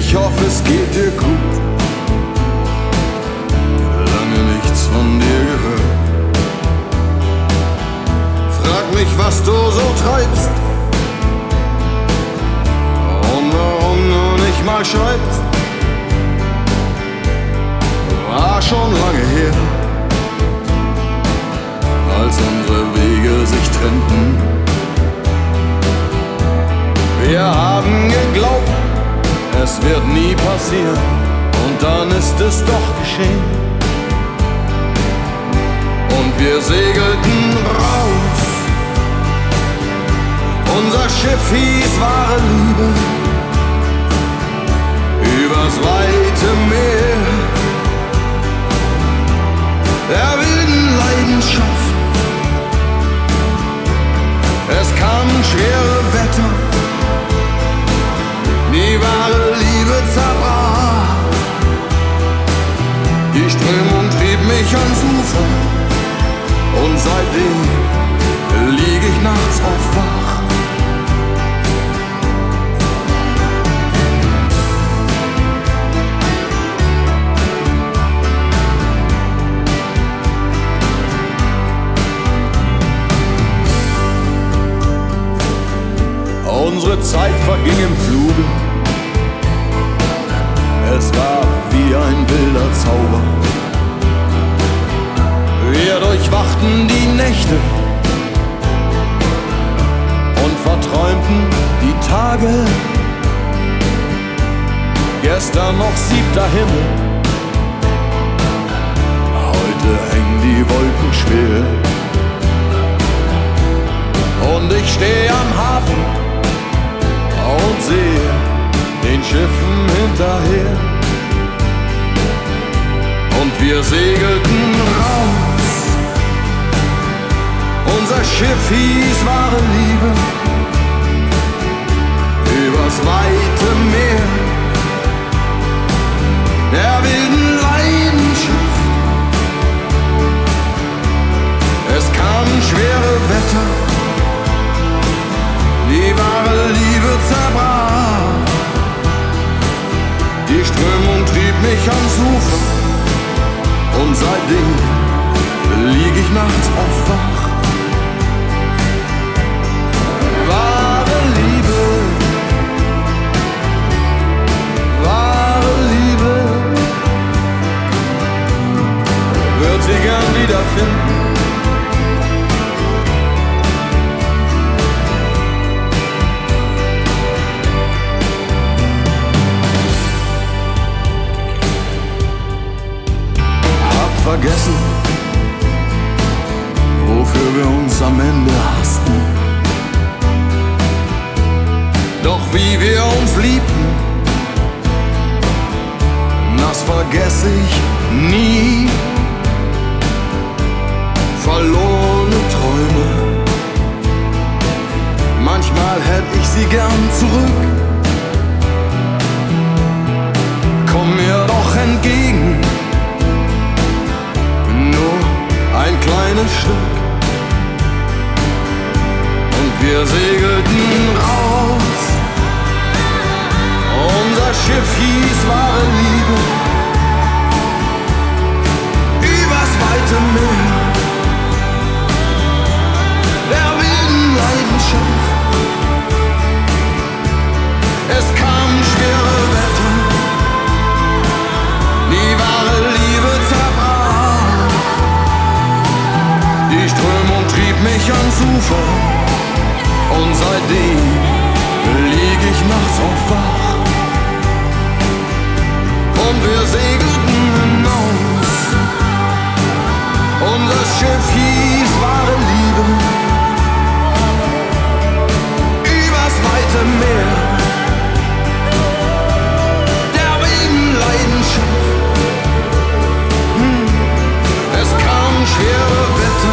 Ich hoffe, es geht dir gut. Lange nichts von dir gehört. Frag mich, was du so treibst und warum du nicht mal schreibst. War schon lange her, als unsere Wege sich trennten. Wir haben geglaubt, es wird nie passieren, und dann ist es doch geschehen. Und wir segelten raus, unser Schiff hieß wahre Liebe, übers weite Meer der wilden Leidenschaft. Es kamen schwere Wetter, die wahre Liebe zerbrach. Die Strömung trieb mich ans Ufer, und seitdem lieg ich nachts auf wach. Unsere Zeit verging im Fluge, es war wie ein wilder Zauber. Wir durchwachten die Nächte und verträumten die Tage. Gestern noch 7. Himmel, heute hängen die Wolken schwer. Und ich stehe am Hafen und sehe den Schiffen hinterher. Und wir segelten raus, unser Schiff hieß wahre Liebe, übers weite Meer der wilden Leidenschaft. Es kamen schwere Wetter, die wahre Liebe zerbrach. Die Strömung trieb mich ans Ufer, und seitdem lieg ich nachts auf wach. Wahre Liebe, wahre Liebe, wird sie gern wiederfinden. Vergessen, wofür wir uns am Ende hassten. Doch wie wir uns liebten, das vergesse ich nie. Verlorene Träume, manchmal hätte ich sie gern zurück. Komm mir doch entgegen, ein kleines Stück. Und wir segelten raus, unser Schiff hieß wahre Liebe, übers weite Meer der wilden Leidenschaft. Es kamen schwere Wetter, die wahre Liebe zerbrach. Die Strömung trieb mich ans Ufer, und seitdem lieg ich nachts auf wach. Und wir segelten hinaus, unser Schiff hieß wahre Liebe, übers weite Meer der wilden Leidenschaft. Es kamen schwere Wetter,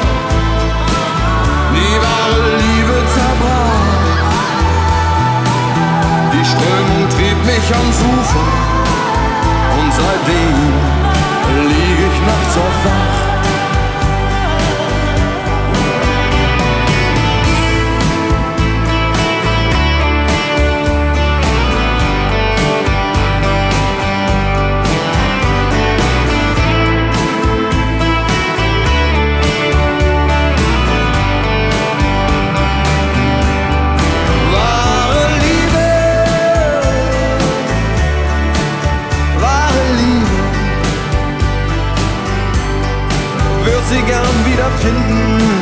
die wahre Liebe zerbrach. Die Strömung trieb mich ans Ufer, und seitdem lieg ich nachts auf wach. finden.